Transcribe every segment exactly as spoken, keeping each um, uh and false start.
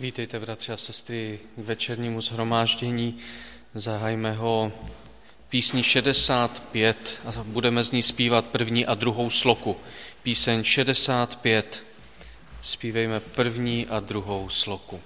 Vítejte, bratři a sestry, k večernímu shromáždění. Zahajme ho písní šedesát pět a budeme z ní zpívat první a druhou sloku. Píseň šedesát pět. Zpívejme první a druhou sloku.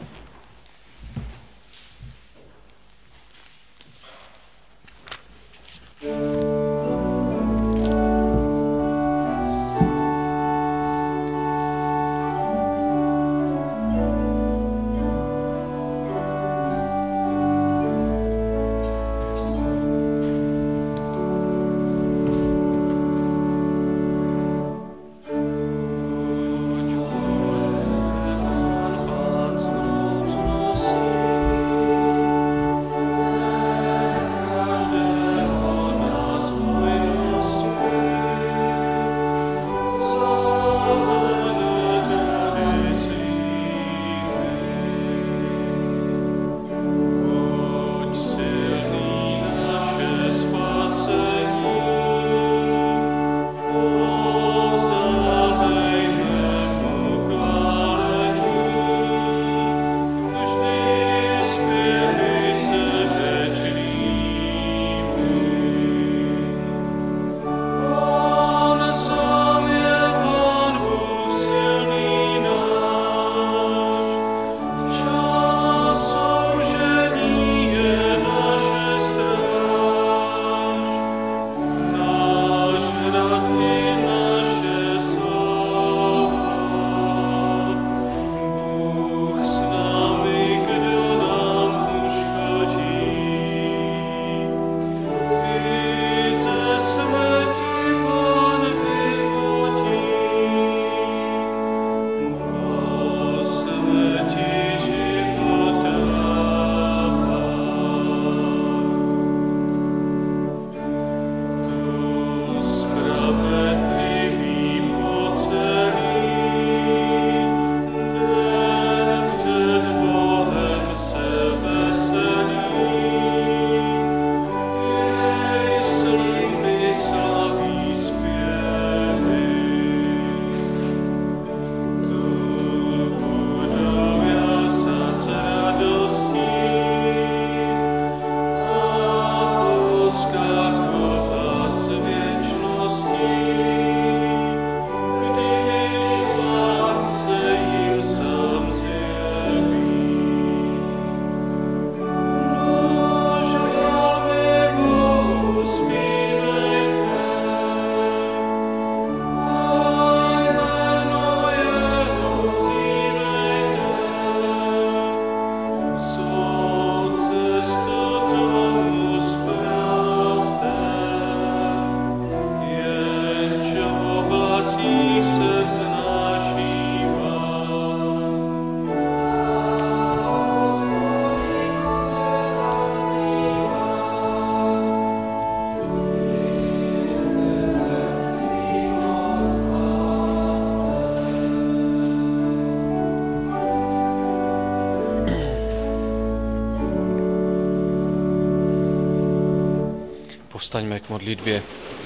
Povstaňme k modlitbě.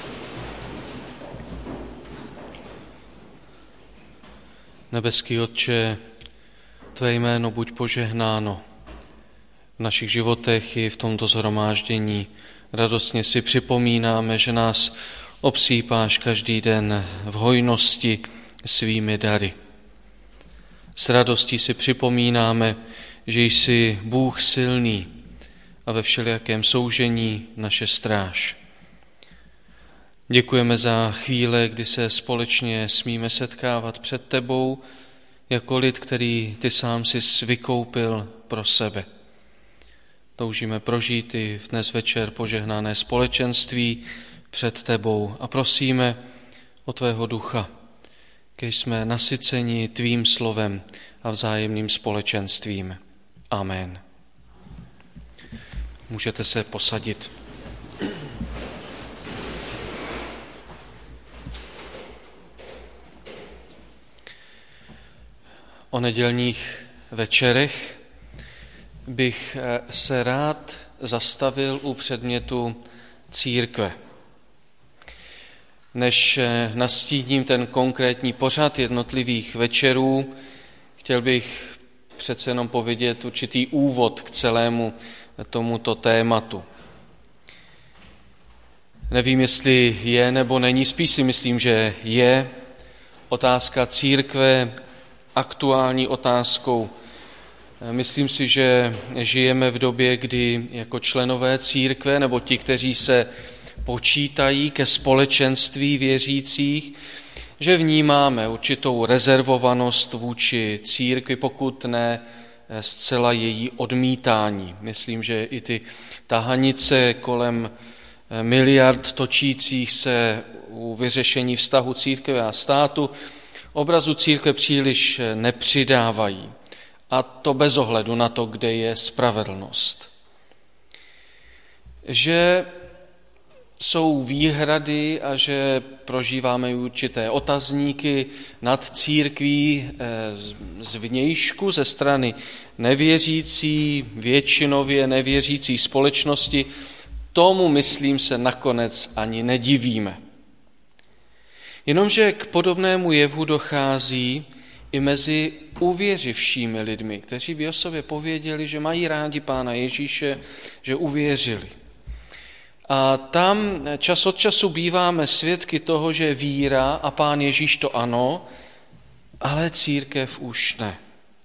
Nebeský Otče, tvé jméno buď požehnáno v našich životech i v tomto shromáždění. Radostně si připomínáme, že nás obsýpáš každý den v hojnosti svými dary. S radostí si připomínáme, že jsi Bůh silný a ve všelijakém soužení naše stráž. Děkujeme za chvíle, kdy se společně smíme setkávat před tebou jako lid, který ty sám jsi vykoupil pro sebe. Toužíme prožít i dnes večer požehnané společenství před tebou a prosíme o tvého ducha, kež jsme nasyceni tvým slovem a vzájemným společenstvím. Amen. Můžete se posadit. O nedělních večerech bych se rád zastavil u předmětu církve. Než nastíním ten konkrétní pořad jednotlivých večerů, chtěl bych přece jenom povědět určitý úvod k celému tomuto tématu. Nevím, jestli je nebo není, spíš si myslím, že je otázka církve aktuální otázkou. Myslím si, že žijeme v době, kdy jako členové církve nebo ti, kteří se počítají ke společenství věřících, že vnímáme určitou rezervovanost vůči církvi, pokud ne zcela její odmítání. Myslím, že i ty tahanice kolem miliard točících se u vyřešení vztahu církve a státu obrazu církve příliš nepřidávají. A to bez ohledu na to, kde je spravedlnost. Že jsou výhrady a že prožíváme určité otazníky nad církví z vnějšku, ze strany nevěřící, většinově nevěřící společnosti, tomu, myslím, se nakonec ani nedivíme. Jenomže k podobnému jevu dochází i mezi uvěřivšími lidmi, kteří by o sobě pověděli, že mají rádi Pána Ježíše, že uvěřili. A tam čas od času býváme svědky toho, že víra a Pán Ježíš to ano, ale církev už ne.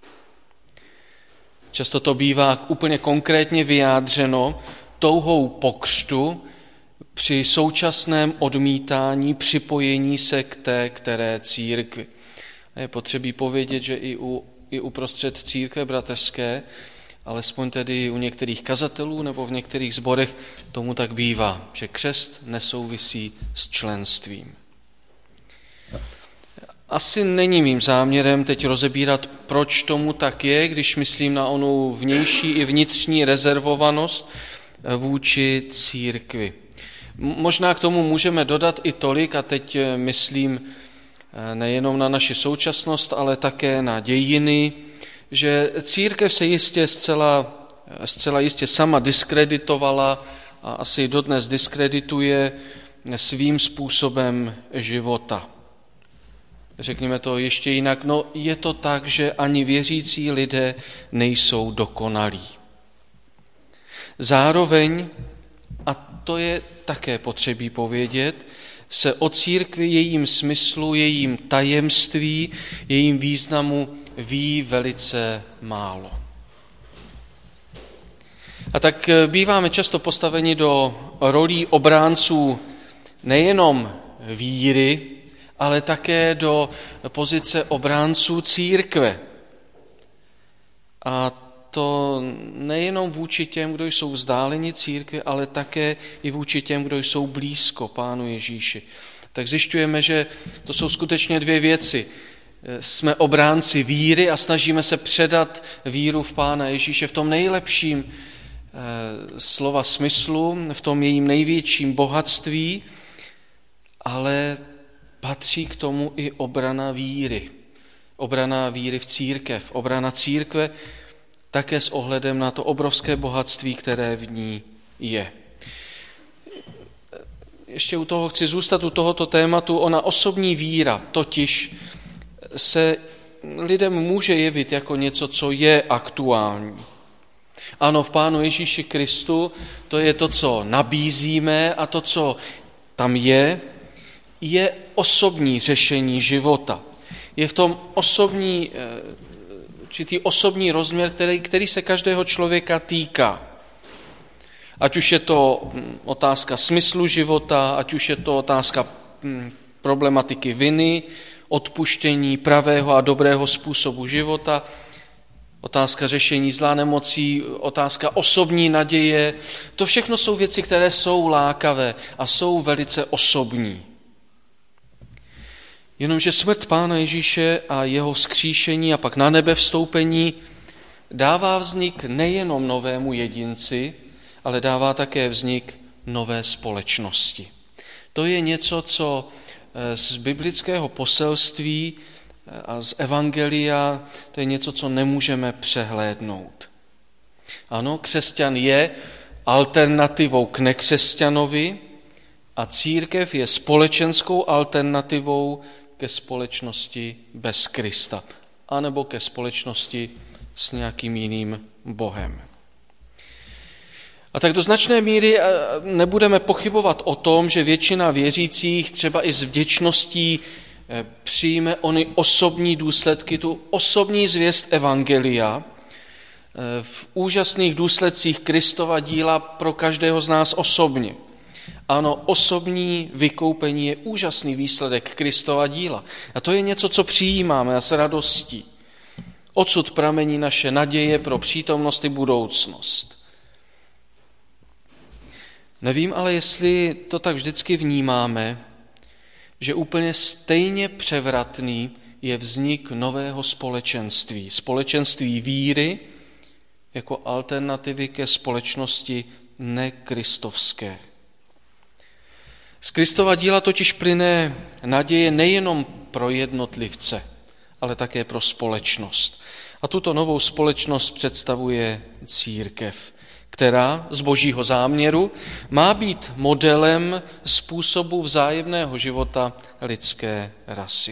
Často to bývá úplně konkrétně vyjádřeno touhou po křtu při současném odmítání připojení se k té které církvi. A je potřebí povědět, že i, u, i uprostřed církve bratrské, alespoň tedy u některých kazatelů nebo v některých sborech tomu tak bývá, že křest nesouvisí s členstvím. Asi není mým záměrem teď rozebírat, proč tomu tak je, když myslím na onu vnější i vnitřní rezervovanost vůči církvi. Možná k tomu můžeme dodat i tolik, a teď myslím nejenom na naši současnost, ale také na dějiny, že církev se jistě zcela, zcela jistě sama diskreditovala a asi dodnes diskredituje svým způsobem života. Řekněme to ještě jinak, no je to tak, že ani věřící lidé nejsou dokonalí. Zároveň, a to je také potřebí povědět, se o církvi, jejím smyslu, jejím tajemství, jejím významu ví velice málo. A tak býváme často postaveni do rolí obránců nejenom víry, ale také do pozice obránců církve. A to nejenom vůči těm, kdo jsou vzdáleni církve, ale také i vůči těm, kdo jsou blízko Pánu Ježíši. Tak zjišťujeme, že to jsou skutečně dvě věci. Jsme obránci víry a snažíme se předat víru v Pána Ježíše v tom nejlepším slova smyslu, v tom jejím největším bohatství, ale patří k tomu i obrana víry. Obrana víry v církev, obrana církve také s ohledem na to obrovské bohatství, které v ní je. Ještě u toho chci zůstat u tohoto tématu. Ona osobní víra totiž se lidem může jevit jako něco, co je aktuální. Ano, v Pánu Ježíši Kristu to je to, co nabízíme a to, co tam je, je osobní řešení života. Je v tom osobní, určitý osobní rozměr, který, který se každého člověka týká. Ať už je to otázka smyslu života, ať už je to otázka problematiky viny, odpuštění, pravého a dobrého způsobu života, otázka řešení zlá nemocí, otázka osobní naděje. To všechno jsou věci, které jsou lákavé a jsou velice osobní. Jenomže smrt Pána Ježíše a jeho vzkříšení a pak na nebe vstoupení dává vznik nejenom novému jedinci, ale dává také vznik nové společnosti. To je něco, co z biblického poselství a z evangelia, to je něco, co nemůžeme přehlédnout. Ano, křesťan je alternativou k nekřesťanovi a církev je společenskou alternativou ke společnosti bez Krista, anebo ke společnosti s nějakým jiným bohem. A tak do značné míry nebudeme pochybovat o tom, že většina věřících třeba i s vděčností přijme ony osobní důsledky, tu osobní zvěst evangelia v úžasných důsledcích Kristova díla pro každého z nás osobně. Ano, osobní vykoupení je úžasný výsledek Kristova díla. A to je něco, co přijímáme s radostí. Odsud pramení naše naděje pro přítomnost i budoucnost. Nevím ale, jestli to tak vždycky vnímáme, že úplně stejně převratný je vznik nového společenství. Společenství víry jako alternativy ke společnosti nekristovské. Z Kristova díla totiž plyne naděje nejenom pro jednotlivce, ale také pro společnost. A tuto novou společnost představuje církev, která z božího záměru má být modelem způsobu vzájemného života lidské rasy.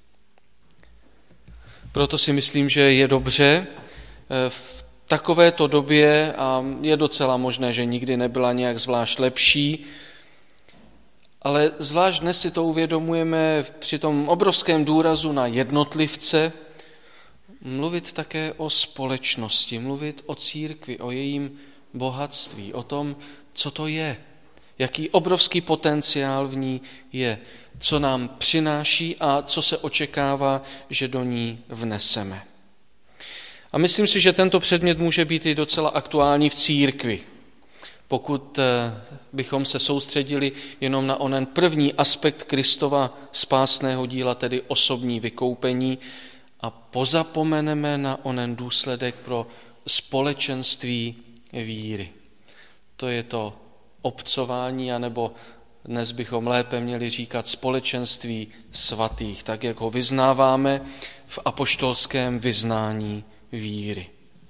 Proto si myslím, že je dobře v takovéto době, a je docela možné, že nikdy nebyla nějak zvlášť lepší, ale zvlášť dnes si to uvědomujeme při tom obrovském důrazu na jednotlivce, mluvit také o společnosti, mluvit o církvi, o jejím bohatství, o tom, co to je, jaký obrovský potenciál v ní je, co nám přináší a co se očekává, že do ní vneseme. A myslím si, že tento předmět může být i docela aktuální v církvi, pokud bychom se soustředili jenom na onen první aspekt Kristova spásného díla, tedy osobní vykoupení, a pozapomeneme na onen důsledek pro společenství víry. To je to obcování, anebo dnes bychom lépe měli říkat společenství svatých, tak jak ho vyznáváme v apoštolském vyznání víry.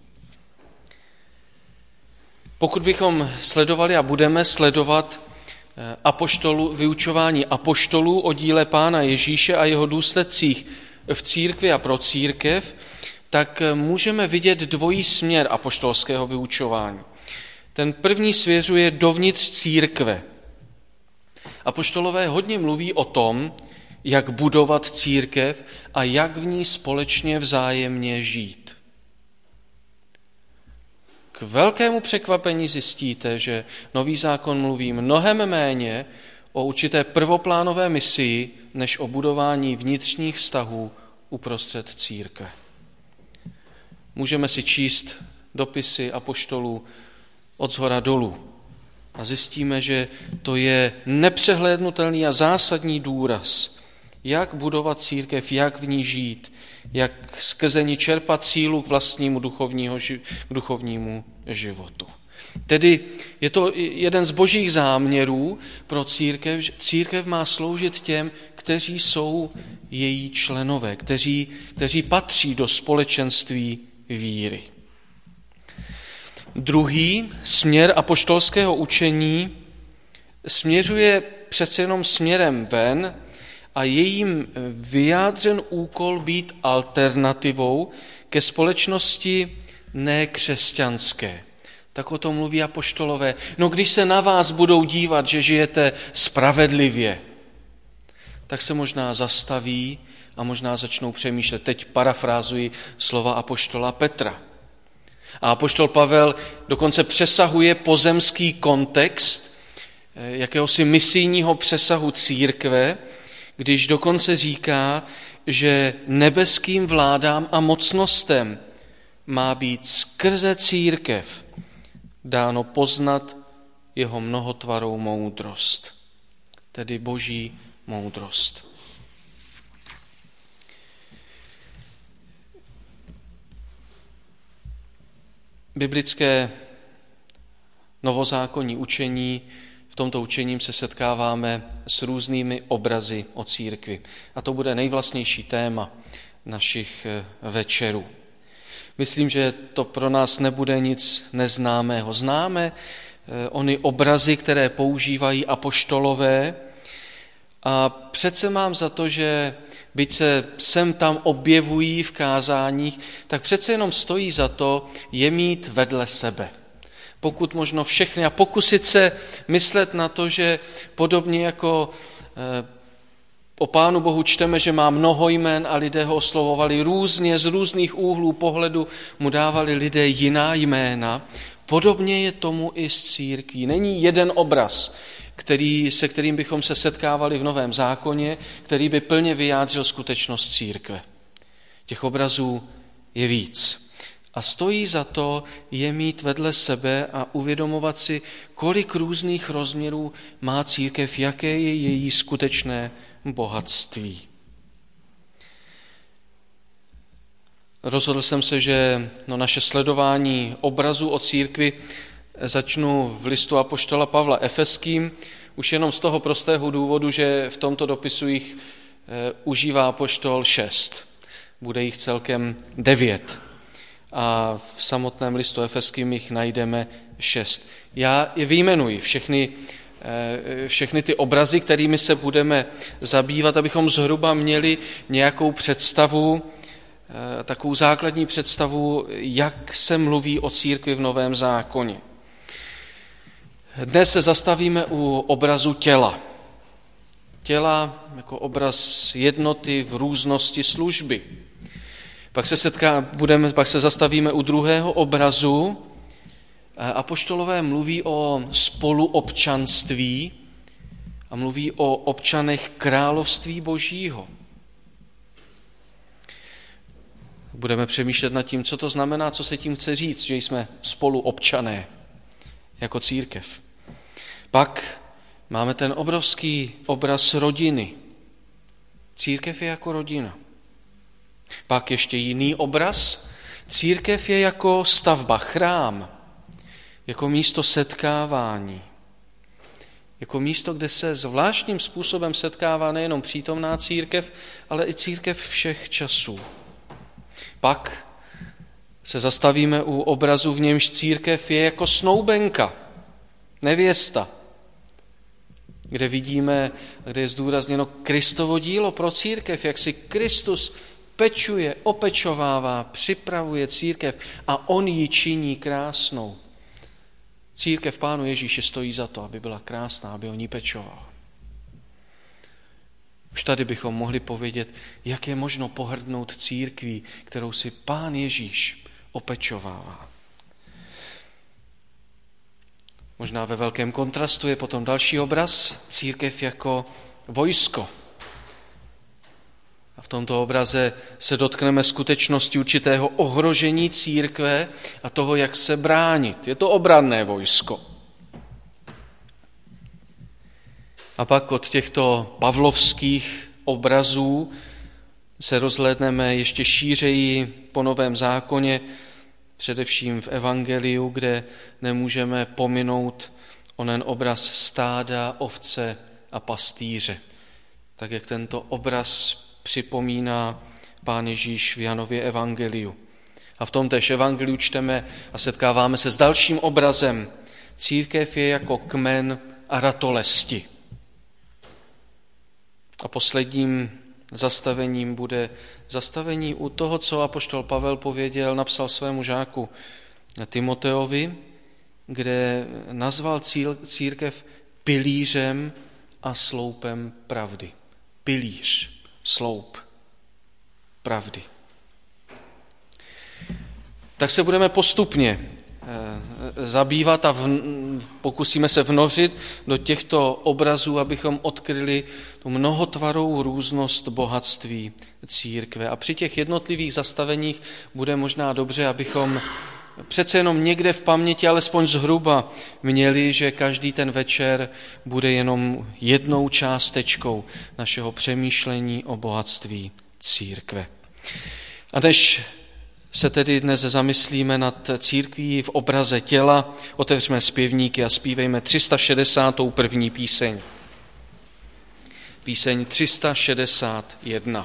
Pokud bychom sledovali a budeme sledovat apoštolu, vyučování apoštolů o díle Pána Ježíše a jeho důsledcích v církvi a pro církev, tak můžeme vidět dvojí směr apoštolského vyučování. Ten první směřuje dovnitř církve. Apoštolové hodně mluví o tom, jak budovat církev a jak v ní společně vzájemně žít. K velkému překvapení zjistíte, že Nový zákon mluví mnohem méně o určité prvoplánové misii, než o budování vnitřních vztahů uprostřed církve. Můžeme si číst dopisy apoštolů od shora dolů a zjistíme, že to je nepřehlédnutelný a zásadní důraz, jak budovat církev, jak v ní žít, jak skrze ní čerpat sílu k vlastnímu duchovního, k duchovnímu životu. Tedy je to jeden z božích záměrů pro církev. Církev má sloužit těm, kteří jsou její členové, kteří, kteří patří do společenství víry. Druhý směr apoštolského učení směřuje přece jenom směrem ven a je jim vyjádřen úkol být alternativou ke společnosti nekřesťanské. Tak o tom mluví apoštolové. No když se na vás budou dívat, že žijete spravedlivě, tak se možná zastaví a možná začnou přemýšlet. Teď parafrázuji slova apoštola Petra. A apoštol Pavel dokonce přesahuje pozemský kontext jakéhosi misijního přesahu církve, když dokonce říká, že nebeským vládám a mocnostem má být skrze církev dáno poznat jeho mnohotvarou moudrost, tedy boží moudrost. Biblické novozákonní učení, v tomto učením se setkáváme s různými obrazy o církvi. A to bude nejvlastnější téma našich večerů. Myslím, že to pro nás nebude nic neznámého. Známe ony obrazy, které používají apoštolové, a přece mám za to, že byť se sem tam objevují v kázáních, tak přece jenom stojí za to je mít vedle sebe. Pokud možno všechny a pokusit se myslet na to, že podobně jako o Pánu Bohu čteme, že má mnoho jmen a lidé ho oslovovali různě, z různých úhlů pohledu mu dávali lidé jiná jména. Podobně je tomu i s církví. Není jeden obraz, který, se kterým bychom se setkávali v Novém zákoně, který by plně vyjádřil skutečnost církve. Těch obrazů je víc. A stojí za to je mít vedle sebe a uvědomovat si, kolik různých rozměrů má církev, jaké je její skutečné bohatství. Rozhodl jsem se, že no, naše sledování obrazů o církvi začnu v listu apoštola Pavla Efeským, už jenom z toho prostého důvodu, že v tomto dopisu jich e, užívá apoštol šest. Bude jich celkem devět. A v samotném listu Efeským jich najdeme šest. Já je vyjmenuji, všechny, e, všechny ty obrazy, kterými se budeme zabývat, abychom zhruba měli nějakou představu, e, takovou základní představu, jak se mluví o církvi v Novém zákoně. Dnes se zastavíme u obrazu těla. Těla jako obraz jednoty v různosti služby. Pak se, setká, budeme, pak se zastavíme u druhého obrazu. Apoštolové mluví o spoluobčanství a mluví o občanech království Božího. Budeme přemýšlet nad tím, co to znamená, co se tím chce říct, že jsme spoluobčané jako církev. Pak máme ten obrovský obraz rodiny. Církev je jako rodina. Pak ještě jiný obraz. Církev je jako stavba, chrám, jako místo setkávání. Jako místo, kde se zvláštním způsobem setkává nejenom přítomná církev, ale i církev všech časů. Pak se zastavíme u obrazu, v němž církev je jako snoubenka, nevěsta, kde vidíme, kde je zdůrazněno Kristovo dílo pro církev, jak si Kristus pečuje, opečovává, připravuje církev a on ji činí krásnou. Církev Pánu Ježíše stojí za to, aby byla krásná, aby o ní pečoval. Už tady bychom mohli povědět, jak je možno pohrdnout církví, kterou si Pán Ježíš opečovává. Možná ve velkém kontrastu je potom další obraz, církev jako vojsko. A v tomto obraze se dotkneme skutečnosti určitého ohrožení církve a toho, jak se bránit. Je to obranné vojsko. A pak od těchto pavlovských obrazů se rozhlédneme ještě šířeji po Novém zákoně, především v evangeliu, kde nemůžeme pominout onen obraz stáda, ovce a pastýře. Tak jak tento obraz připomíná Pán Ježíš v Janově evangeliu. A v tom též evangeliu čteme a setkáváme se s dalším obrazem. Církev je jako kmen a ratolesti. A posledním zastavením bude zastavení u toho, co apoštol Pavel pověděl, napsal svému žáku Timoteovi, kde nazval církev pilířem a sloupem pravdy. Pilíř, sloup pravdy. Tak se budeme postupně zabývat a v, pokusíme se vnořit do těchto obrazů, abychom odkryli tu mnohotvarou různost bohatství církve. A při těch jednotlivých zastaveních bude možná dobře, abychom přece jenom někde v paměti, alespoň zhruba, měli, že každý ten večer bude jenom jednou částečkou našeho přemýšlení o bohatství církve. A než se tedy dnes zamyslíme nad církví v obraze těla, otevřeme zpěvníky a zpívejme tři sta šedesátou první píseň. Píseň tři sta šedesát jedna.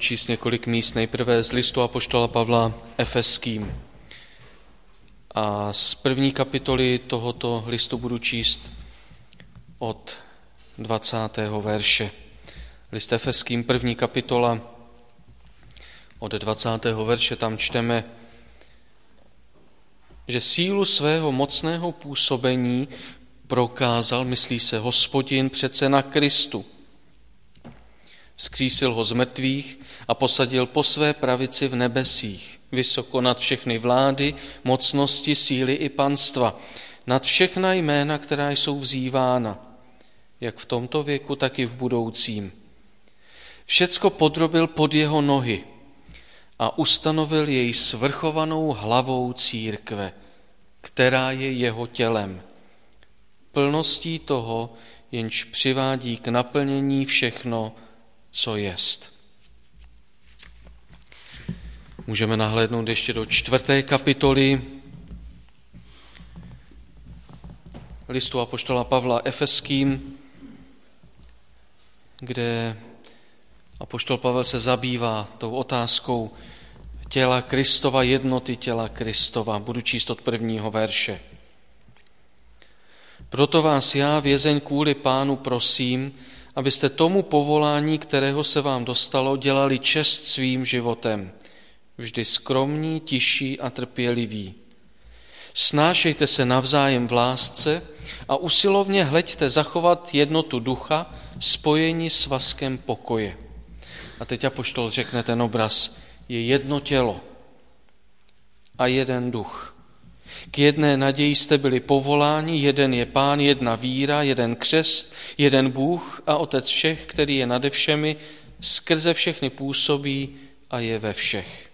číst několik míst, nejprve z listu apoštola Pavla Efeským. A z první kapitoly tohoto listu budu číst od dvacátého verše. List Efeským, první kapitola, od dvacátého verše, tam čteme, že sílu svého mocného působení prokázal, myslí se Hospodin, přece na Kristu. Vzkřísil ho z mrtvých a posadil po své pravici v nebesích, vysoko nad všechny vlády, mocnosti, síly i panstva, nad všechna jména, která jsou vzývána, jak v tomto věku, tak i v budoucím. Všecko podrobil pod jeho nohy a ustanovil jej svrchovanou hlavou církve, která je jeho tělem. Plností toho, jenž přivádí k naplnění všechno, co jest. Můžeme nahlédnout ještě do čtvrté kapitoly listu apoštola Pavla Efeským, kde apoštol Pavel se zabývá tou otázkou těla Kristova, jednoty těla Kristova. Budu číst od prvního verše. Proto vás já, vězeň kvůli Pánu, prosím, abyste tomu povolání, kterého se vám dostalo, dělali čest svým životem. Vždy skromní, tiší a trpěliví. Snášejte se navzájem v lásce a usilovně hleďte zachovat jednotu ducha, spojení s svazkem pokoje. A teď apoštol řekne ten obraz. Je jedno tělo a jeden duch. K jedné naději jste byli povoláni, jeden je Pán, jedna víra, jeden křest, jeden Bůh a Otec všech, který je nade všemi, skrze všechny působí a je ve všech.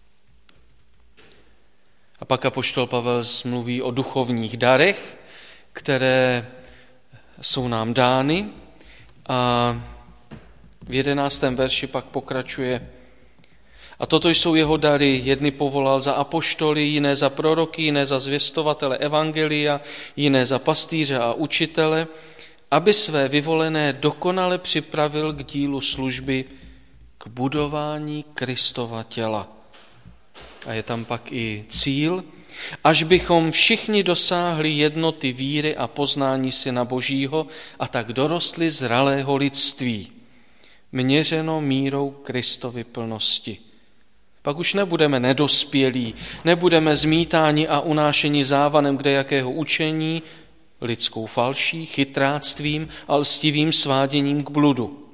A pak apoštol Pavel mluví o duchovních darech, které jsou nám dány, a v jedenáctém verši pak pokračuje: a toto jsou jeho dary, jedny povolal za apoštoly, jiné za proroky, jiné za zvěstovatele evangelia, jiné za pastýře a učitele, aby své vyvolené dokonale připravil k dílu služby, k budování Kristova těla. A je tam pak i cíl, až bychom všichni dosáhli jednoty víry a poznání Syna Božího a tak dorostli zralého lidství, měřeno mírou Kristovy plnosti. Pak už nebudeme nedospělí, nebudeme zmítáni a unášeni závanem kdejakého učení, lidskou falší, chytráctvím a lstivým sváděním k bludu.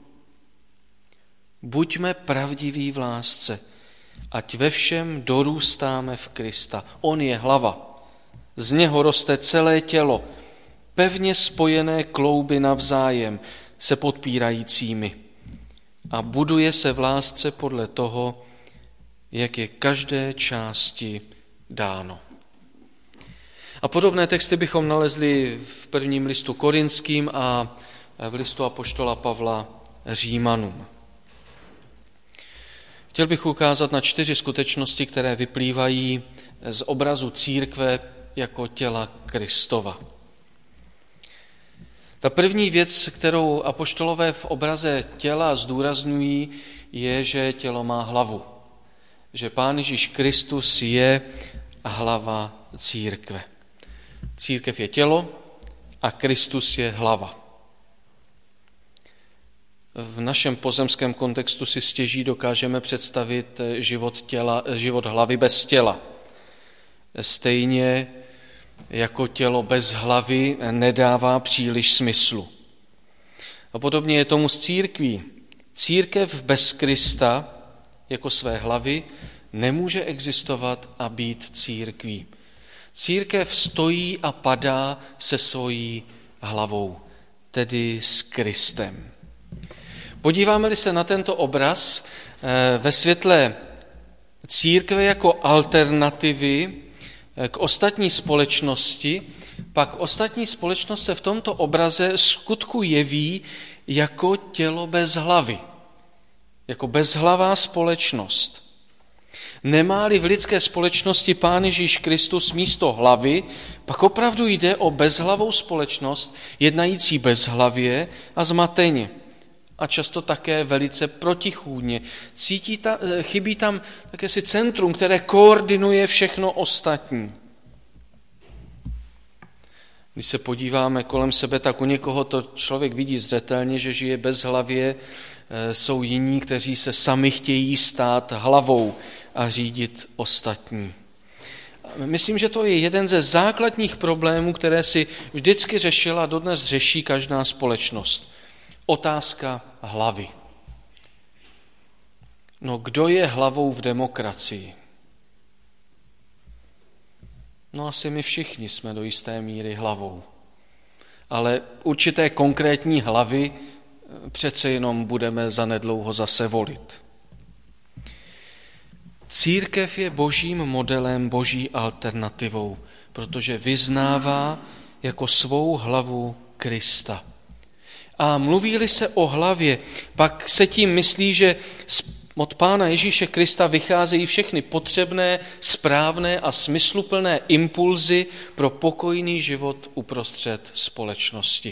Buďme pravdiví v lásce, ať ve všem dorůstáme v Krista. On je hlava, z něho roste celé tělo, pevně spojené klouby navzájem se podpírajícími a buduje se v lásce podle toho, jak je každé části dáno. A podobné texty bychom nalezli v prvním listu Korinským a v listu apoštola Pavla Římanům. Chtěl bych ukázat na čtyři skutečnosti, které vyplývají z obrazu církve jako těla Kristova. Ta první věc, kterou apoštolové v obraze těla zdůrazňují, je, že tělo má hlavu. Že Pán Ježíš Kristus je hlava církve. Církev je tělo a Kristus je hlava. V našem pozemském kontextu si stěží dokážeme představit život, těla, život hlavy bez těla. Stejně jako tělo bez hlavy nedává příliš smyslu. A podobně je tomu s církví. Církev bez Krista jako své hlavy nemůže existovat a být církví. Církev stojí a padá se svojí hlavou, tedy s Kristem. Podíváme-li se na tento obraz ve světle církve jako alternativy k ostatní společnosti, pak ostatní společnost se v tomto obraze skutku jeví jako tělo bez hlavy, jako bezhlavá společnost. Nemá-li v lidské společnosti Pán Ježíš Kristus místo hlavy, pak opravdu jde o bezhlavou společnost, jednající bezhlavě a zmateně. a často také velice protichůdně. Cítí ta, chybí tam jakési centrum, které koordinuje všechno ostatní. Když se podíváme kolem sebe, tak u někoho to člověk vidí zřetelně, že žije bezhlavě, jsou jiní, kteří se sami chtějí stát hlavou a řídit ostatní. Myslím, že to je jeden ze základních problémů, které si vždycky řešila a dodnes řeší každá společnost. Otázka hlavy. No, kdo je hlavou v demokracii? No, asi my všichni jsme do jisté míry hlavou. Ale určité konkrétní hlavy přece jenom budeme zanedlouho zase volit. Církev je božím modelem, boží alternativou, protože vyznává jako svou hlavu Krista. A mluví-li se o hlavě, pak se tím myslí, že od Pána Ježíše Krista vycházejí všechny potřebné, správné a smysluplné impulzy pro pokojný život uprostřed společnosti.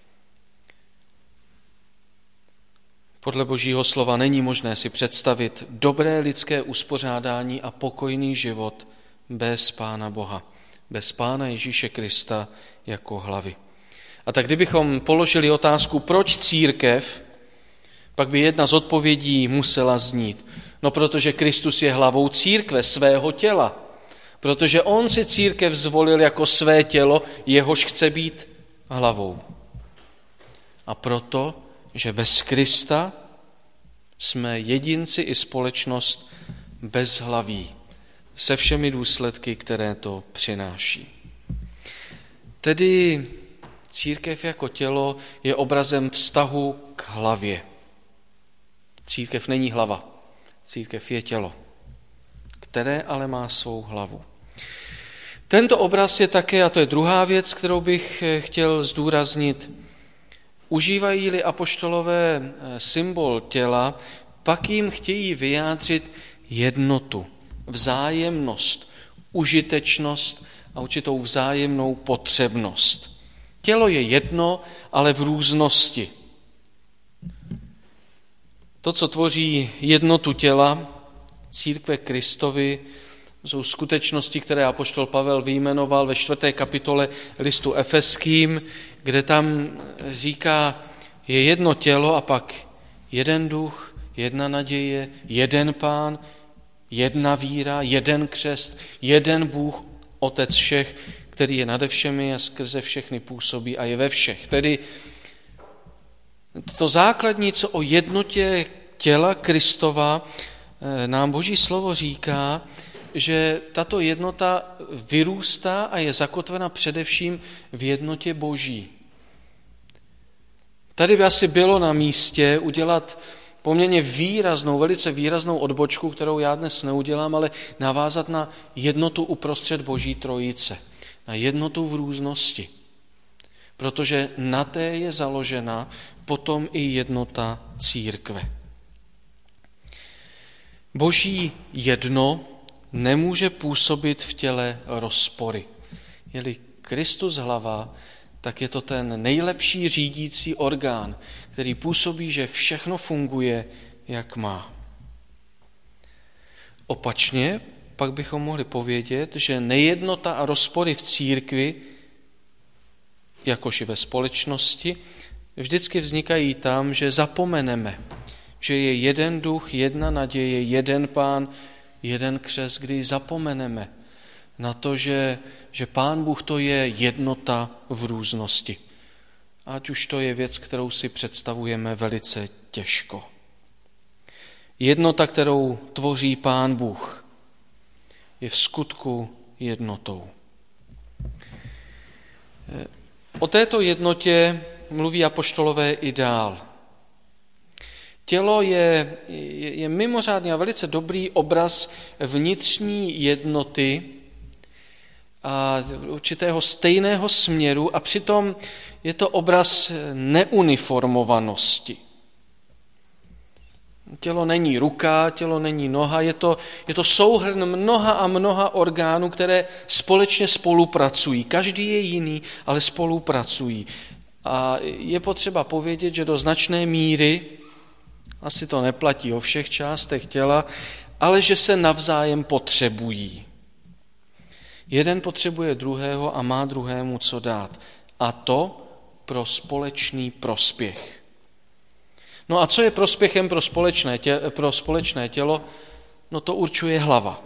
Podle Božího slova není možné si představit dobré lidské uspořádání a pokojný život bez Pána Boha, bez Pána Ježíše Krista jako hlavy. A tak kdybychom položili otázku, proč církev, pak by jedna z odpovědí musela znít. No, protože Kristus je hlavou církve, svého těla. Protože on si církev zvolil jako své tělo, jehož chce být hlavou. A proto, že bez Krista jsme jedinci i společnost bezhlaví, se všemi důsledky, které to přináší. Tedy církev jako tělo je obrazem vztahu k hlavě. Církev není hlava, církev je tělo, které ale má svou hlavu. Tento obraz je také, a to je druhá věc, kterou bych chtěl zdůraznit, užívají-li apoštolové symbol těla, pak jim chtějí vyjádřit jednotu, vzájemnost, užitečnost a určitou vzájemnou potřebnost. Tělo je jedno, ale v různosti. To, co tvoří jednotu těla, církve Kristovi, jsou skutečnosti, které apoštol Pavel vyjmenoval ve čtvrté kapitole listu Efeským, kde tam říká, je jedno tělo a pak jeden duch, jedna naděje, jeden Pán, jedna víra, jeden křest, jeden Bůh, Otec všech, který je nade všemi a skrze všechny působí a je ve všech. Tedy to základní, co o jednotě těla Kristova nám Boží slovo říká, že tato jednota vyrůstá a je zakotvena především v jednotě Boží. Tady by asi bylo na místě udělat poměrně výraznou, velice výraznou odbočku, kterou já dnes neudělám, ale navázat na jednotu uprostřed Boží trojice, na jednotu v různosti. Protože na té je založena potom i jednota církve. Boží jedno nemůže působit v těle rozpory. Je-li Kristus hlava, tak je to ten nejlepší řídící orgán, který působí, že všechno funguje, jak má. Opačně pak bychom mohli povědět, že nejednota a rozpory v církvi, jakož i ve společnosti, vždycky vznikají tam, že zapomeneme, že je jeden duch, jedna naděje, jeden Pán, jeden křest, kdy zapomeneme na to, že, že Pán Bůh to je jednota v různosti. Ať už to je věc, kterou si představujeme velice těžko. Jednota, kterou tvoří Pán Bůh, je v skutku jednotou. O této jednotě mluví apoštolové i dál. Tělo je, je, je mimořádně a velice dobrý obraz vnitřní jednoty a určitého stejného směru a přitom je to obraz neuniformovanosti. Tělo není ruka, tělo není noha, je to, je to souhrn mnoha a mnoha orgánů, které společně spolupracují. Každý je jiný, ale spolupracují. A je potřeba povědět, že do značné míry, asi to neplatí o všech částech těla, ale že se navzájem potřebují. Jeden potřebuje druhého a má druhému co dát. A to pro společný prospěch. No a co je prospěchem pro společné tělo? Pro společné tělo? No to určuje hlava.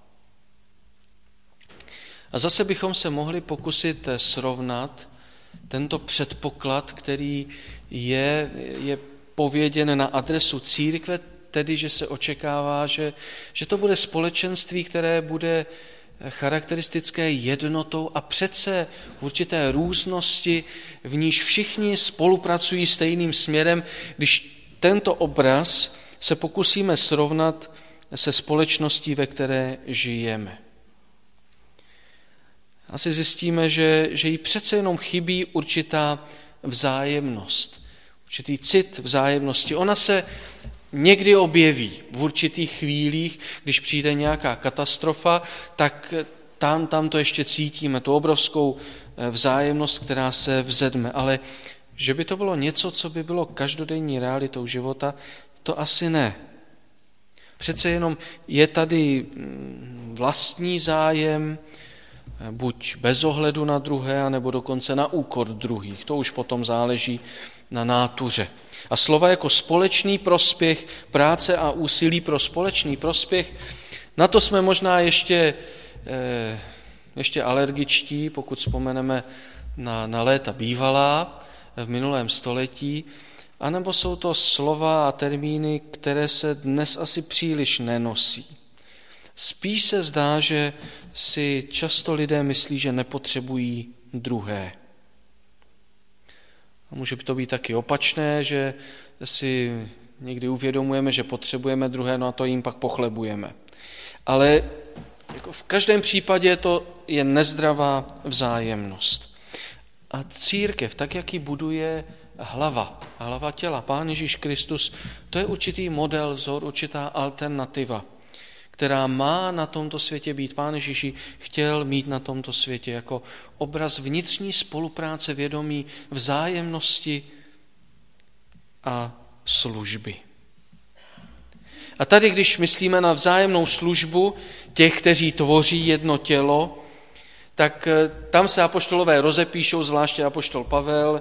A zase bychom se mohli pokusit srovnat tento předpoklad, který je, je pověděn na adresu církve, tedy že se očekává, že, že to bude společenství, které bude charakteristické jednotou a přece v určité různosti, v níž všichni spolupracují stejným směrem, když tento obraz se pokusíme srovnat se společností, ve které žijeme. Asi zjistíme, že, že jí přece jenom chybí určitá vzájemnost, určitý cit vzájemnosti. Ona se někdy objeví v určitých chvílích, když přijde nějaká katastrofa, tak tam, tam to ještě cítíme, tu obrovskou vzájemnost, která se vzedme. Ale že by to bylo něco, co by bylo každodenní realitou života, to asi ne. Přece jenom je tady vlastní zájem, buď bez ohledu na druhé, nebo dokonce na úkor druhých. To už potom záleží na nátuře. A slova jako společný prospěch, práce a úsilí pro společný prospěch, na to jsme možná ještě, eh, ještě alergičtí, pokud vzpomeneme na, na léta bývalá v minulém století, anebo jsou to slova a termíny, které se dnes asi příliš nenosí. Spíš se zdá, že si často lidé myslí, že nepotřebují druhé. A může to být taky opačné, že si někdy uvědomujeme, že potřebujeme druhé, no a to jim pak pochlebujeme. Ale jako v každém případě to je nezdravá vzájemnost. A církev, tak jak ji buduje hlava, hlava těla, Pán Ježíš Kristus, to je určitý model, vzor, určitá alternativa, která má na tomto světě být. Pán Ježíš chtěl mít na tomto světě jako obraz vnitřní spolupráce, vědomí, vzájemnosti a služby. A tady, když myslíme na vzájemnou službu těch, kteří tvoří jedno tělo, tak tam se apoštolové rozepíšou, zvláště apoštol Pavel,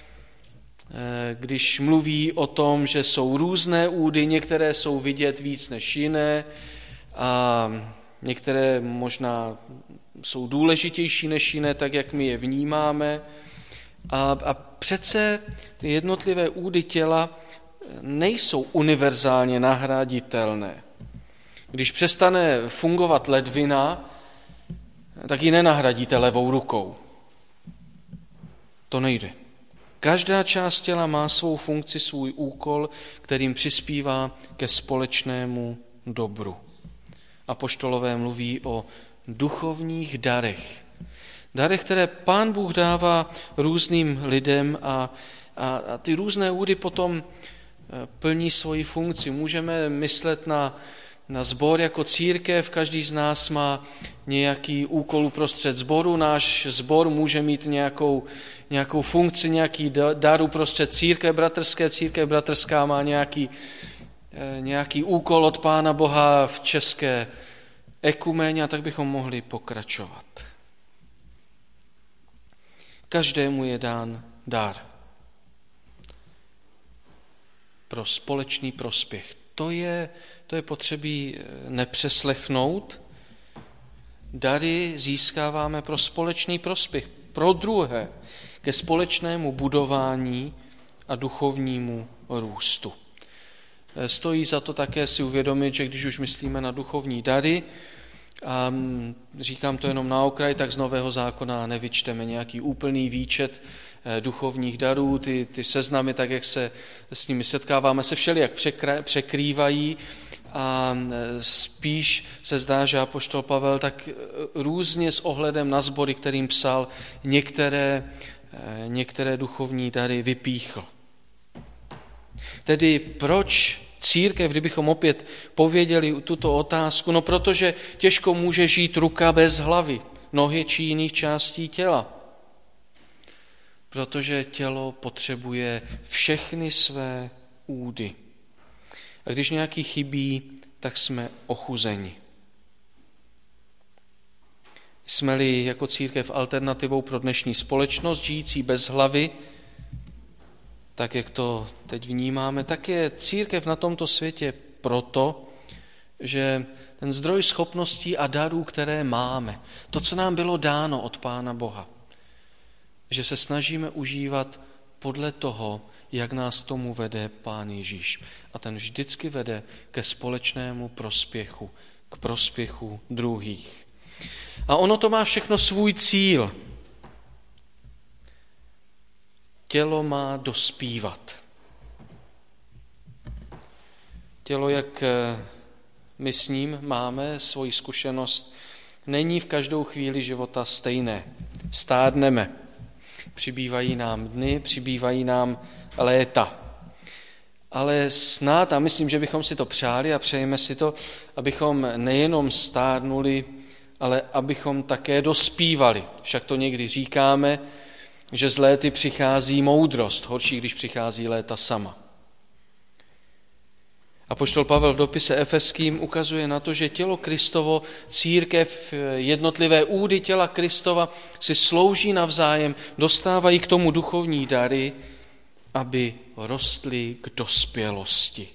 když mluví o tom, že jsou různé údy, některé jsou vidět víc než jiné, a některé možná jsou důležitější než jiné, tak jak my je vnímáme. A, a přece ty jednotlivé údy těla nejsou univerzálně nahraditelné. Když přestane fungovat ledvina, tak ji nenahradíte levou rukou. To nejde. Každá část těla má svou funkci, svůj úkol, kterým přispívá ke společnému dobru. Apoštolové mluví o duchovních darech. Darech, které Pán Bůh dává různým lidem a, a, a ty různé údy potom plní svoji funkci. Můžeme myslet na, na sbor jako církev, každý z nás má nějaký úkol uprostřed sboru, náš sbor může mít nějakou, nějakou funkci, nějaký dar uprostřed církev, bratrské církev, bratrská má nějaký nějaký úkol od Pána Boha v české ekuméně, a tak bychom mohli pokračovat. Každému je dán dar pro společný prospěch. To je, to je potřebí nepřeslechnout. Dary získáváme pro společný prospěch, pro druhé, ke společnému budování a duchovnímu růstu. Stojí za to také si uvědomit, že když už myslíme na duchovní dary, a říkám to jenom na okraj, tak z Nového zákona nevyčteme nějaký úplný výčet duchovních darů, ty, ty seznamy, tak jak se s nimi setkáváme, se všelijak překrývají a spíš se zdá, že apoštol Pavel tak různě s ohledem na sbory, kterým psal, některé, některé duchovní dary vypíchl. Tedy proč církev, kdybychom opět pověděli tuto otázku? No protože těžko může žít ruka bez hlavy, nohy či jiných částí těla. protože tělo potřebuje všechny své údy. A když nějaký chybí, tak jsme ochuzeni. Jsme-li jako církev alternativou pro dnešní společnost, žijící bez hlavy, tak jak to teď vnímáme, tak je církev na tomto světě proto, že ten zdroj schopností a darů, které máme, to, co nám bylo dáno od Pána Boha, že se snažíme užívat podle toho, jak nás k tomu vede Pán Ježíš. A ten vždycky vede ke společnému prospěchu, k prospěchu druhých. A ono to má všechno svůj cíl. Tělo má dospívat. Tělo, jak my s ním máme svoji zkušenost, není v každou chvíli života stejné. Stárneme. Přibývají nám dny, přibývají nám léta. Ale snad, a myslím, že bychom si to přáli a přejeme si to, abychom nejenom stárnuli, ale abychom také dospívali. Však to někdy říkáme, že z léty přichází moudrost, horší, když přichází léta sama. Apoštol Pavel v dopise Efeským ukazuje na to, že tělo Kristovo, církev, jednotlivé údy těla Kristova si slouží navzájem, dostávají k tomu duchovní dary, aby rostly k dospělosti.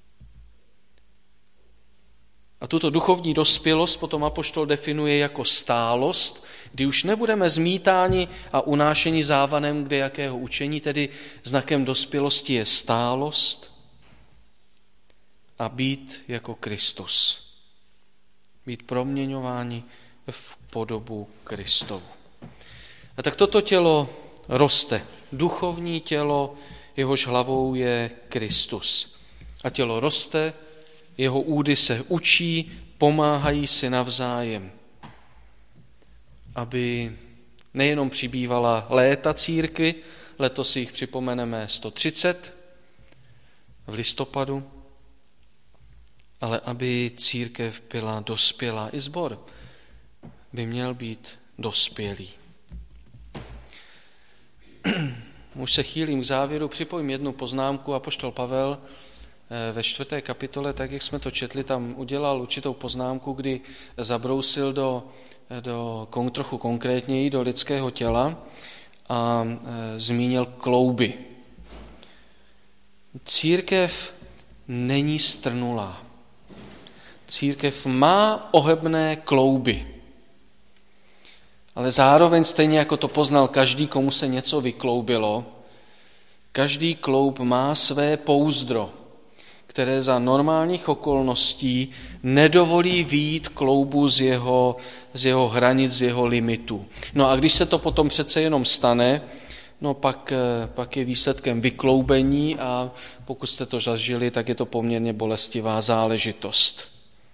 A tuto duchovní dospělost potom apoštol definuje jako stálost, kdy už nebudeme zmítáni a unášeni závanem kdejakého učení, tedy znakem dospělosti je stálost a být jako Kristus. Být proměňováni v podobu Kristovu. A tak toto tělo roste. Duchovní tělo, jehož hlavou je Kristus. A tělo roste, jeho údy se učí, pomáhají si navzájem, aby nejenom přibývala léta církvi, letos jich připomeneme sto třicet v listopadu, ale aby církev byla dospělá. I sbor by měl být dospělý. Už se chýlím k závěru, připojím jednu poznámku. Apoštol Pavel ve čtvrté kapitole, tak jak jsme to četli, tam udělal určitou poznámku, kdy zabrousil do, do trochu konkrétněji do lidského těla a e, zmínil klouby. Církev není strnulá. Církev má ohebné klouby. Ale zároveň stejně jako to poznal každý, komu se něco vykloubilo, každý kloub má své pouzdro, které za normálních okolností nedovolí vyjít kloubu z jeho, z jeho hranic, z jeho limitů. No a když se to potom přece jenom stane, no pak, pak je výsledkem vykloubení a pokud jste to zažili, tak je to poměrně bolestivá záležitost.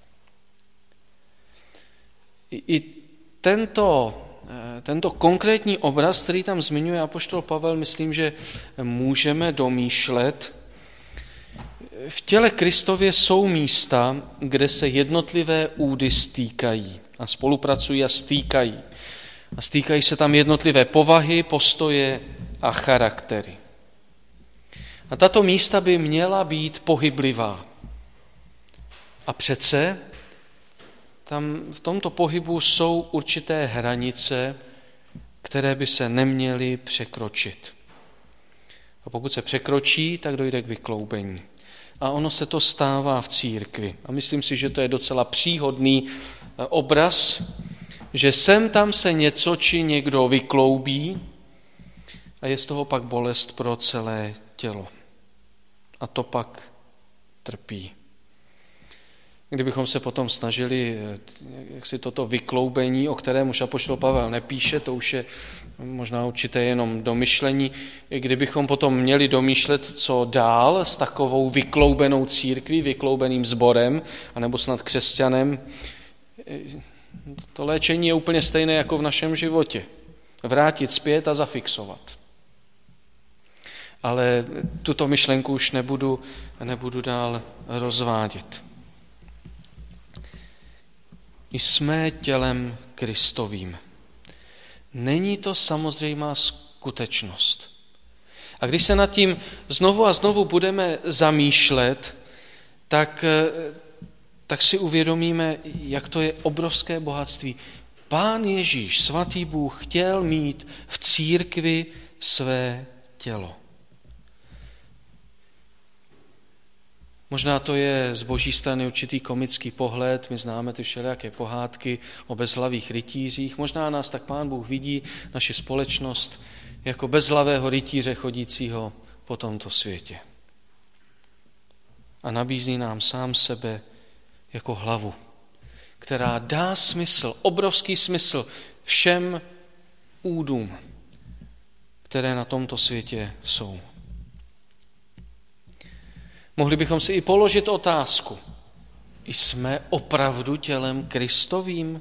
I, i tento, tento konkrétní obraz, který tam zmiňuje apoštol Pavel, myslím, že můžeme domýšlet. V těle Kristově jsou místa, kde se jednotlivé údy stýkají a spolupracují a stýkají. A stýkají se tam jednotlivé povahy, postoje a charaktery. A tato místa by měla být pohyblivá. A přece tam v tomto pohybu jsou určité hranice, které by se neměly překročit. A pokud se překročí, tak dojde k vykloubení. A ono se to stává v církvi. A myslím si, že to je docela příhodný obraz, že sem tam se něco či někdo vykloubí a je z toho pak bolest pro celé tělo. A to pak trpí. Kdybychom se potom snažili, jak si toto vykloubení, o kterém už apoštol Pavel nepíše, to už je možná určité jenom domyšlení, kdybychom potom měli domýšlet, co dál s takovou vykloubenou církví, vykloubeným sborem, anebo snad křesťanem, to léčení je úplně stejné jako v našem životě. Vrátit zpět a zafixovat. Ale tuto myšlenku už nebudu, nebudu dál rozvádět. Jsme tělem Kristovým. Není to samozřejmá skutečnost. A když se nad tím znovu a znovu budeme zamýšlet, tak, tak si uvědomíme, jak to je obrovské bohatství. Pán Ježíš, svatý Bůh, chtěl mít v církvi své tělo. Možná to je z boží strany určitý komický pohled, my známe ty všelijaké pohádky o bezhlavých rytířích, možná nás tak Pán Bůh vidí, naši společnost, jako bezhlavého rytíře chodícího po tomto světě. A nabízí nám sám sebe jako hlavu, která dá smysl, obrovský smysl všem údům, které na tomto světě jsou. Mohli bychom si i položit otázku, jsme opravdu tělem Kristovým?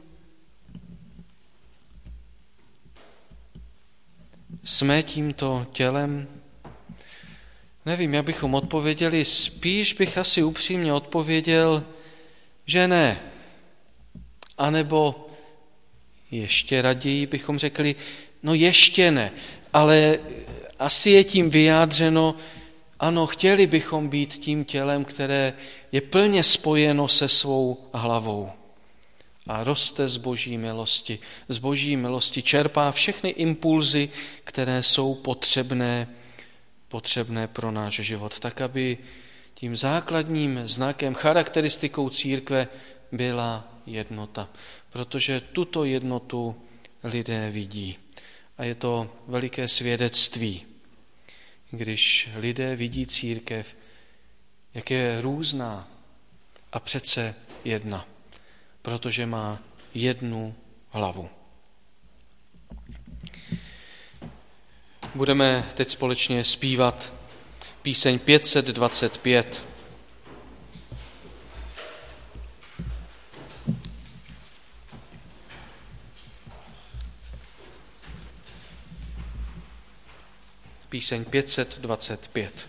Jsme tímto tělem? Nevím, jak bychom odpověděli, spíš bych asi upřímně odpověděl, že ne. A nebo ještě raději bychom řekli, no ještě ne, ale asi je tím vyjádřeno, ano, chtěli bychom být tím tělem, které je plně spojeno se svou hlavou a roste z boží milosti. Z boží milosti čerpá všechny impulzy, které jsou potřebné, potřebné pro náš život, tak aby tím základním znakem, charakteristikou církve byla jednota, protože tuto jednotu lidé vidí. A je to veliké svědectví, když lidé vidí církev, jak je různá a přece jedna, protože má jednu hlavu. Budeme teď společně zpívat píseň pět set dvacet pět. Píseň pět set dvacet pět.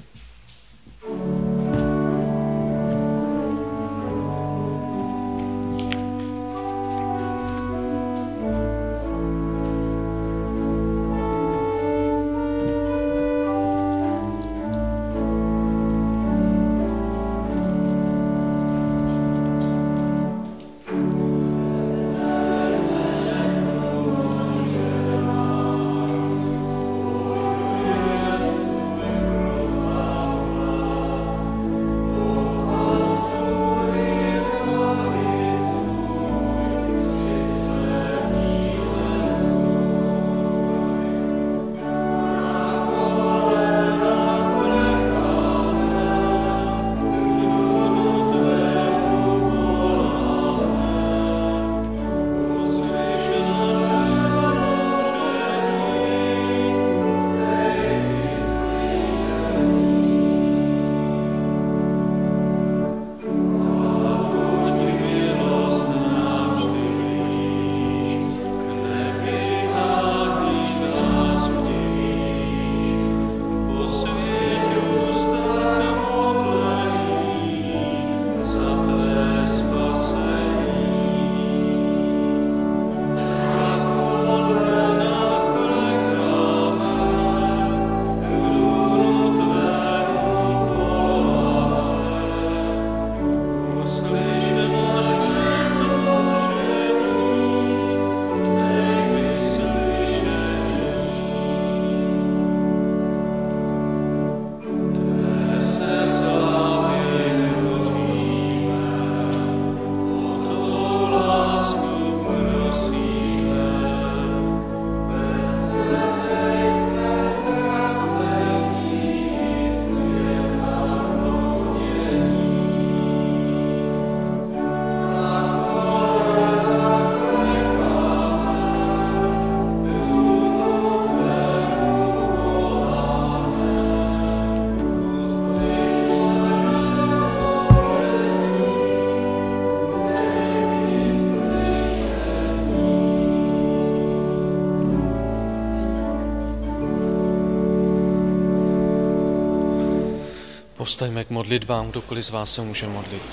Povstaňme k modlitbám, kdokoliv z vás se může modlit.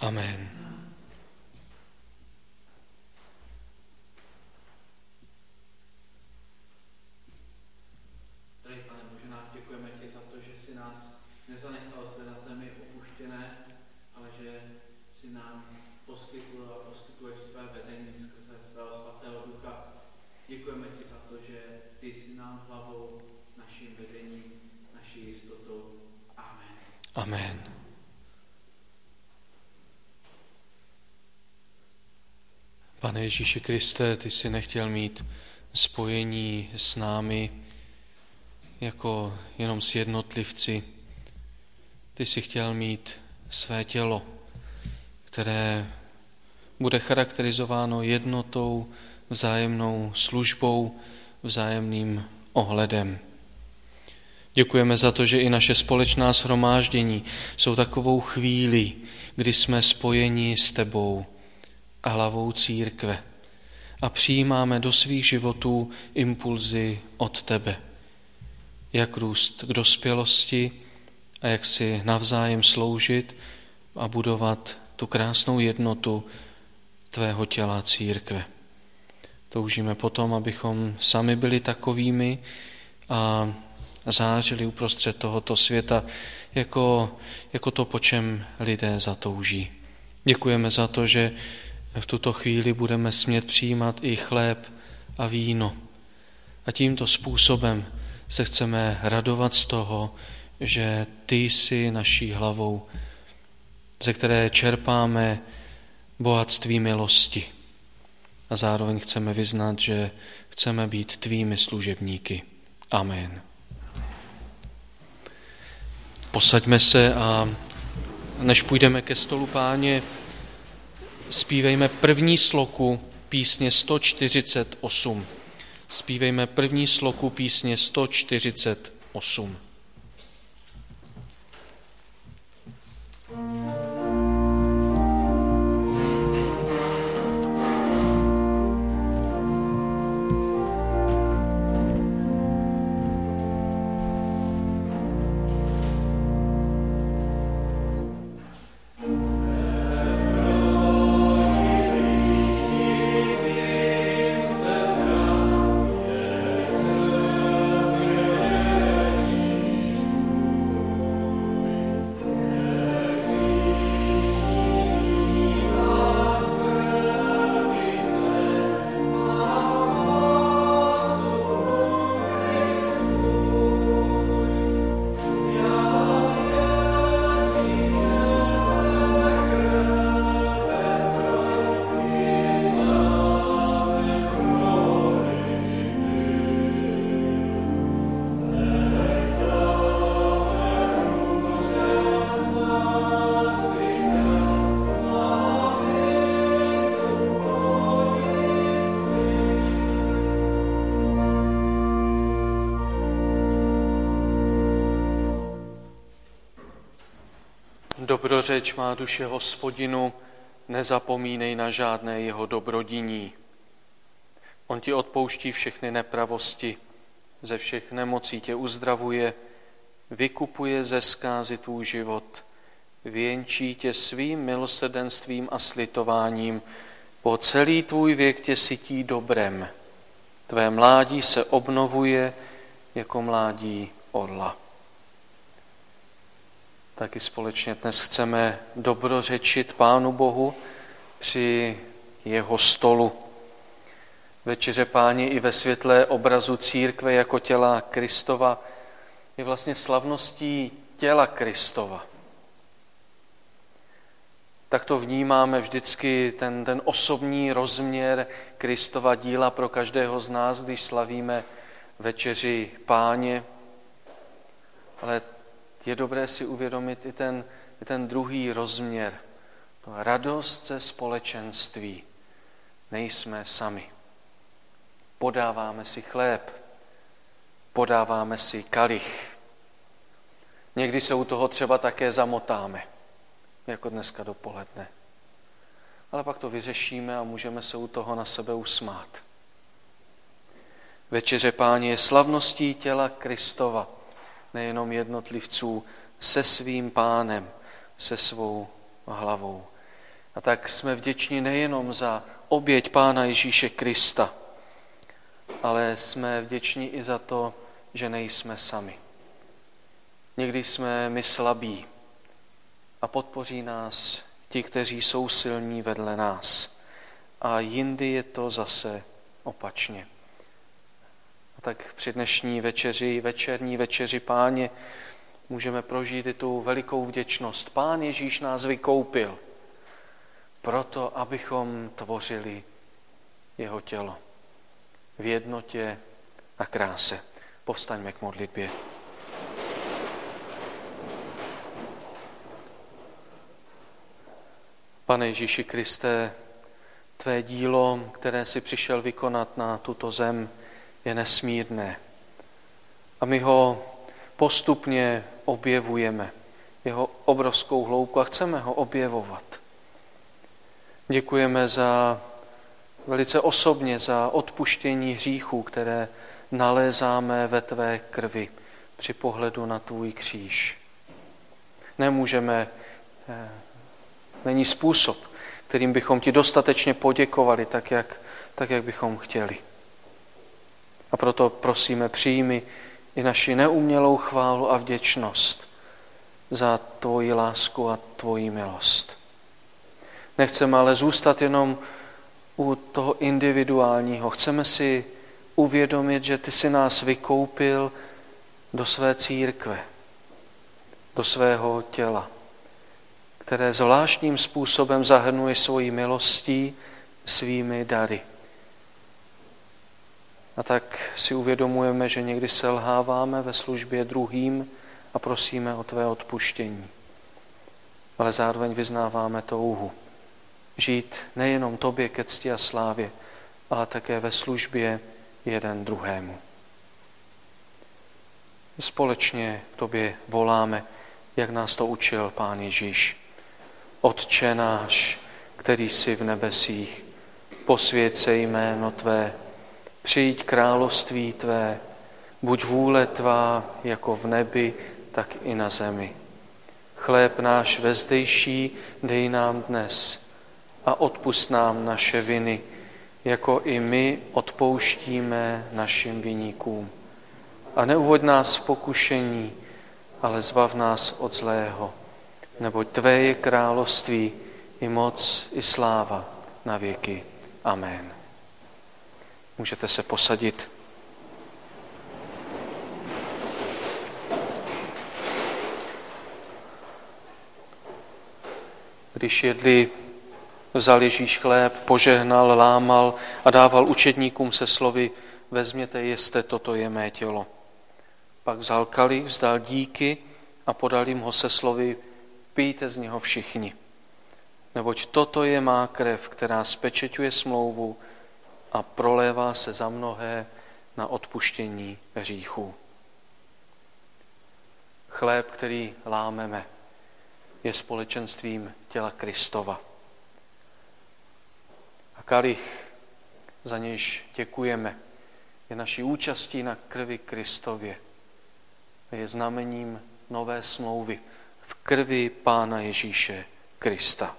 Amen. Drahý Pane Bože, nás děkujeme ti za to, že jsi nás nezanechal zde na zemi opuštěné, ale že jsi nám poskytl a poskytuješ své vedení skrze svého svatého ducha. Děkujeme ti za to, že ty jsi nám hlavou, naším vedením, naší jistotou. Amen. Amen. Pane Ježíši Kriste, ty jsi nechtěl mít spojení s námi jako jenom s jednotlivci. Ty jsi chtěl mít své tělo, které bude charakterizováno jednotou, vzájemnou službou, vzájemným ohledem. Děkujeme za to, že i naše společná shromáždění jsou takovou chvíli, kdy jsme spojeni s tebou a hlavou církve a přijímáme do svých životů impulzy od tebe. Jak růst k dospělosti a jak si navzájem sloužit a budovat tu krásnou jednotu tvého těla církve. Toužíme potom, abychom sami byli takovými a zářili uprostřed tohoto světa jako, jako to, po čem lidé zatouží. Děkujeme za to, že v tuto chvíli budeme smět přijímat i chléb a víno. A tímto způsobem se chceme radovat z toho, že ty jsi naší hlavou, ze které čerpáme bohatství milosti. A zároveň chceme vyznat, že chceme být tvými služebníky. Amen. Posaďme se a než půjdeme ke stolu Páně, zpívejme první sloku písně sto čtyřicet osm. Zpívejme první sloku písně sto čtyřicet osm. Dobrořeč má duše Hospodinu, nezapomínej na žádné jeho dobrodiní. On ti odpouští všechny nepravosti, ze všech nemocí tě uzdravuje, vykupuje ze zkázy tvůj život, věnčí tě svým milosrdenstvím a slitováním, po celý tvůj věk tě sytí dobrem. Tvé mládí se obnovuje jako mládí orla. Taky společně dnes chceme dobrořečit Pánu Bohu při jeho stolu. Večeře Páni i ve světle obrazu církve jako těla Kristova je vlastně slavností těla Kristova. Tak to vnímáme vždycky ten, ten osobní rozměr Kristova díla pro každého z nás, když slavíme večeři Páně. Ale je dobré si uvědomit i ten, i ten druhý rozměr. To radost ze společenství. Nejsme sami. Podáváme si chléb, podáváme si kalich. Někdy se u toho třeba také zamotáme, jako dneska dopoledne. Ale pak to vyřešíme a můžeme se u toho na sebe usmát. Večeře Páně je slavností těla Kristova, nejenom jednotlivců se svým Pánem, se svou hlavou. A tak jsme vděční nejenom za oběť Pána Ježíše Krista, ale jsme vděční i za to, že nejsme sami. Někdy jsme my slabí a podpoří nás ti, kteří jsou silní vedle nás. A jindy je to zase opačně. A tak při dnešní večeři, večerní večeři Páně, můžeme prožít i tu velikou vděčnost. Pán Ježíš nás vykoupil proto, abychom tvořili jeho tělo v jednotě a kráse. Povstaňme k modlitbě. Pane Ježíši Kriste, tvé dílo, které jsi přišel vykonat na tuto zem, je nesmírné. A my ho postupně objevujeme, jeho obrovskou hloubku, a chceme ho objevovat. Děkujeme za velice osobně za odpuštění hříchů, které nalézáme ve tvé krvi při pohledu na tvůj kříž. Nemůžeme, není způsob, kterým bychom ti dostatečně poděkovali, tak jak, tak, jak bychom chtěli. A proto prosíme, přijmi i naši neumělou chválu a vděčnost za tvoji lásku a tvoji milost. Nechceme ale zůstat jenom u toho individuálního. Chceme si uvědomit, že ty jsi nás vykoupil do své církve, do svého těla, které zvláštním způsobem zahrnuje svojí milostí, svými dary. A tak si uvědomujeme, že někdy selháváme ve službě druhým a prosíme o tvé odpuštění. Ale zároveň vyznáváme touhu žít nejenom tobě ke cti a slávě, ale také ve službě jeden druhému. Společně k tobě voláme, jak nás to učil Pán Ježíš. Otče náš, který jsi v nebesích, posvěť se jméno tvé, přijď království tvé, buď vůle tvá jako v nebi, tak i na zemi. Chléb náš vezdejší dej nám dnes a odpusť nám naše viny, jako i my odpouštíme našim viníkům. A neuvoď nás v pokušení, ale zbav nás od zlého, neboť tvé je království, i moc, i sláva na věky. Amen. Můžete se posadit. Když jedli, vzal Ježíš chléb, požehnal, lámal a dával učedníkům se slovy: vezměte, jeste, toto je mé tělo. Pak vzal kalich, vzdal díky a podal jim ho se slovy: pijte z něho všichni. Neboť toto je má krev, která spečeťuje smlouvu a prolévá se za mnohé na odpuštění hříchů. Chléb, který lámeme, je společenstvím těla Kristova. A kalich, za nějž děkujeme, je naší účastí na krvi Kristově. Je znamením nové smlouvy v krvi Pána Ježíše Krista.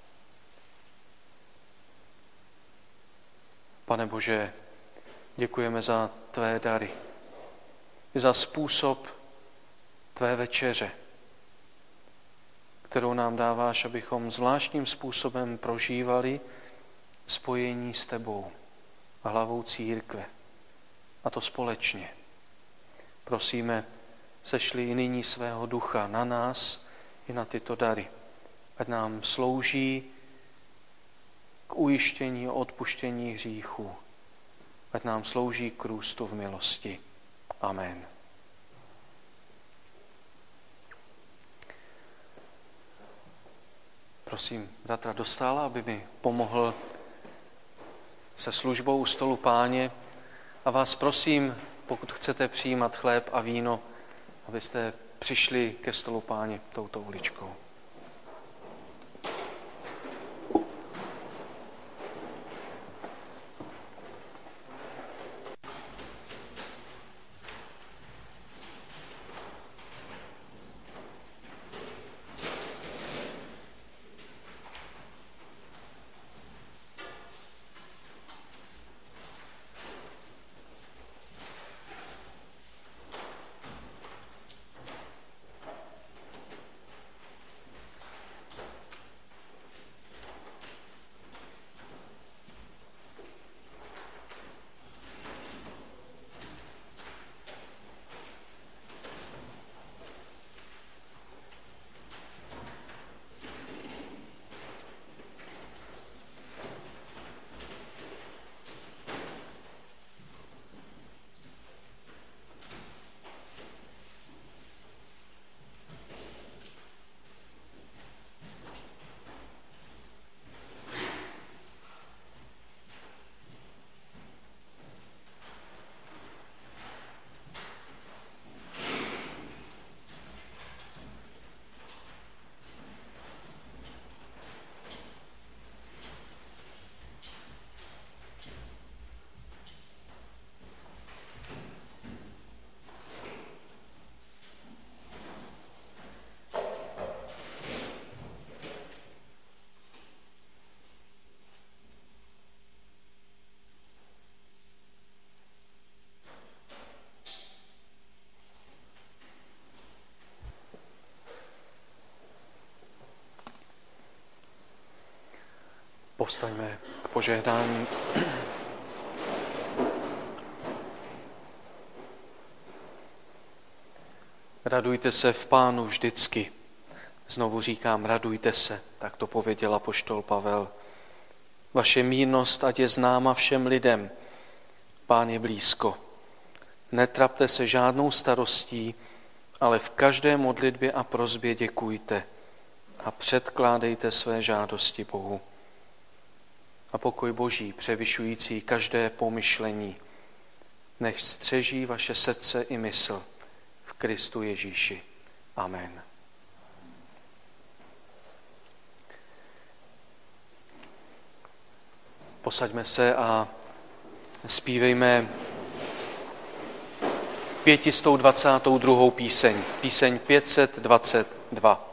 Pane Bože, děkujeme za tvé dary, i za způsob tvé večeře, kterou nám dáváš, abychom zvláštním způsobem prožívali spojení s tebou, hlavou církve, a to společně. Prosíme, sešli i nyní svého ducha na nás i na tyto dary, ať nám slouží k ujištění a odpuštění hříchů, ať nám slouží k růstu v milosti. Amen. Prosím bratra Dostála, aby mi pomohl se službou u stolu Páně, a vás prosím, pokud chcete přijímat chléb a víno, abyste přišli ke stolu Páně touto uličkou. Povstaňme k požehnání. Radujte se v Pánu vždycky. Znovu říkám, radujte se, tak to pověděl apoštol Pavel. Vaše mírnost ať je známa všem lidem. Pán je blízko. Netrapte se žádnou starostí, ale v každé modlitbě a prosbě děkujte a předkládejte své žádosti Bohu. A pokoj Boží, převyšující každé pomyšlení, nech střeží vaše srdce i mysl v Kristu Ježíši. Amen. Posaďme se a zpívejme pětistou dvacátou druhou píseň, píseň pět set dvacet dva.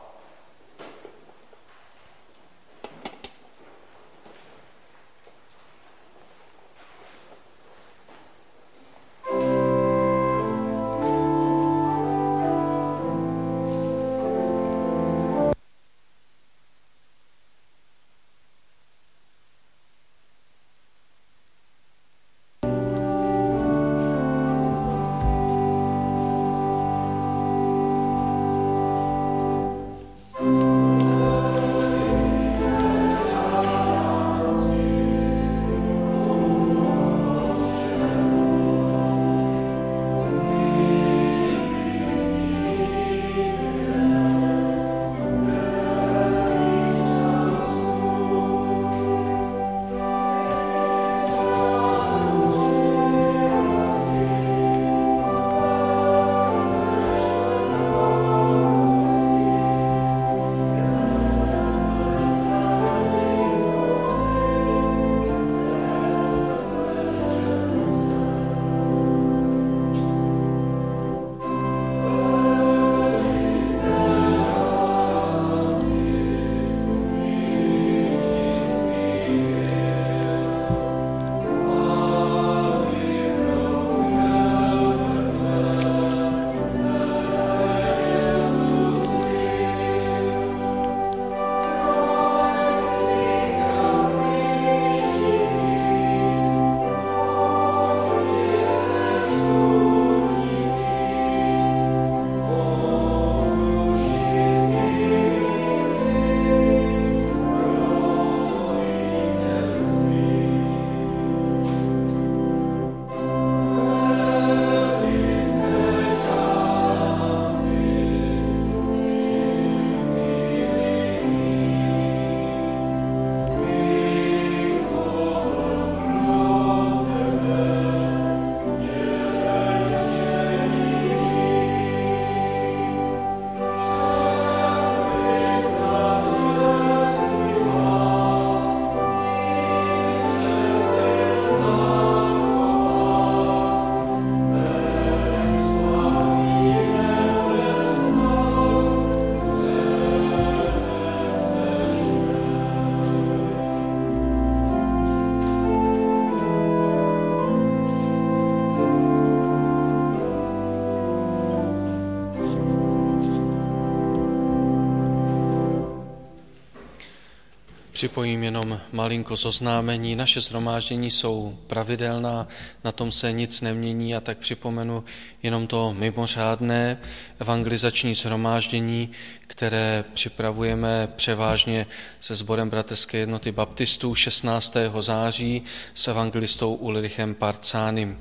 Připojím jenom malinko zoznámení. Naše shromáždění jsou pravidelná, na tom se nic nemění a tak připomenu jenom to mimořádné evangelizační shromáždění, které připravujeme převážně se sborem Bratrské jednoty baptistů šestnáctého září s evangelistou Ulrichem Parcánem.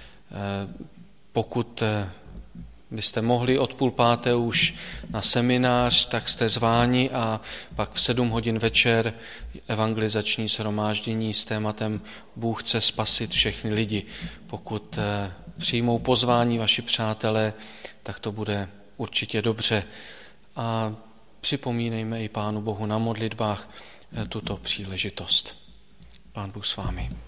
Pokud byste mohli od půl páté už na seminář, tak jste zváni a pak v sedm hodin večer evangelizační shromáždění s tématem Bůh chce spasit všechny lidi. Pokud přijmou pozvání vaši přátelé, tak to bude určitě dobře. A připomínejme i Pánu Bohu na modlitbách tuto příležitost. Pán Bůh s vámi.